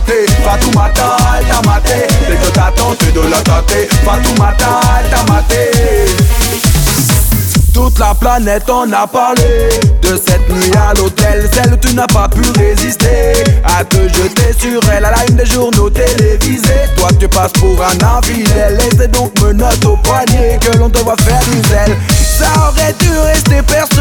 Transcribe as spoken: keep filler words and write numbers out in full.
maté. Fatoumata, elle t'a maté. Dès que t'as tenté de la tâter, Fatoumata, elle t'a maté. Toute la planète en a parlé de cette nuit à l'hôtel, celle où tu n'as pas pu résister à te jeter sur elle à la une des journaux télévisés. Toi tu passes pour un infidèle et c'est donc menottes au poignet que l'on te voit faire du zèle. Ça aurait dû rester perso